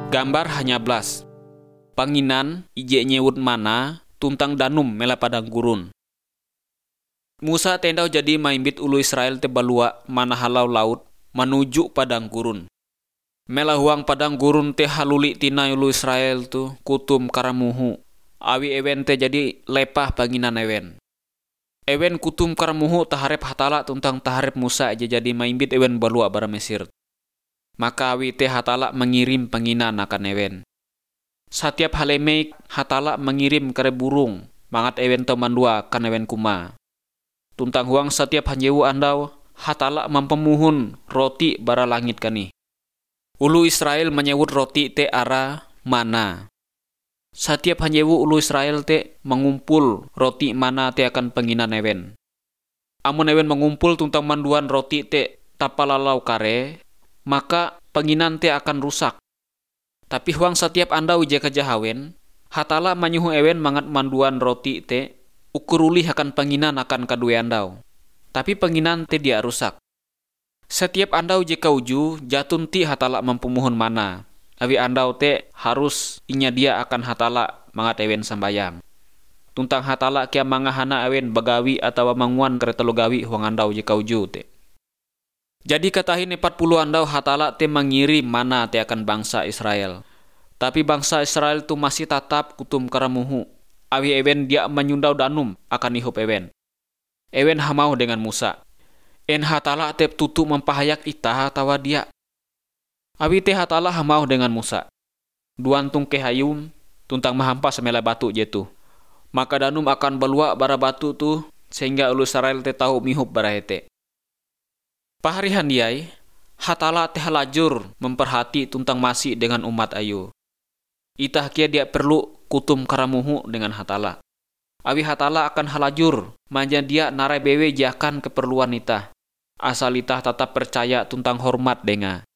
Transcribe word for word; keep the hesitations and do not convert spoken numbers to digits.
Gambar hanya belas. Panginan ije nyewut mana tuntang danum mela padang gurun. Musa tendau jadi maimbit ulu Israel te balua mana halau laut menuju padang gurun. Mela huang padang gurun te haluli tina ulu Israel tu kutum karamuhu. Awi ewen te jadi lepah panginan ewen. Ewen kutum karamuhu taharep hatala tuntang taharep Musa aja jadi maimbit ewen balua bara Mesir. Maka awi te hatala mengirim panginan akan ewen. Setiap halemei hatala mengirim kare burung mangat ewen to mandua kan ewen kuma. Tuntang huang setiap hanjewu andau hatala mempemuhun roti bara langit kani. Ulu Israel menyebut roti te ara mana. Setiap hanjewu ulu Israel te mengumpul roti mana te akan penginan ewen. Amun ewen mengumpul tuntang manduan roti te tapalalau kare, maka penginan te akan rusak. Tapi huang setiap andau jeka jahawen, hatala manyuhu ewen mangat manduan roti te ukuruli akan penginan akan kadue andau. Tapi penginan te dia rusak. Setiap andau jeka uju jatun ti hatala mempemuhun mana. Awi andau te harus inya dia akan hatala mangat ewen sambayang. Tuntang hatala kia mangahana ewen bagawi atau manguan keretelo gawi huang andau jeka uju te. Jadi katahin empat puluh andau hatala te mengirim mana te akan bangsa Israel. Tapi bangsa Israel tu masih tatap kutum karamuhu. Awi ewen dia menyundau danum akan ihup ewen. Ewen hamau dengan Musa. En hatala te tutu mempahayak itah tawa dia. Awi te hatala hamau dengan Musa. Duantung kehayum tuntang mahampas semela batu jetu. Maka danum akan belua bara batu tu sehingga ulu Israel te tahu mihup bara hete. Pahari handiai, hatala teh lajur memperhati tuntang masih dengan umat ayu. Itah kia dia perlu kutum karamuhu dengan hatala. Awi hatala akan halajur, manja dia narai bewe jakan keperluan itah. Asal itah tetap percaya tuntang hormat denga.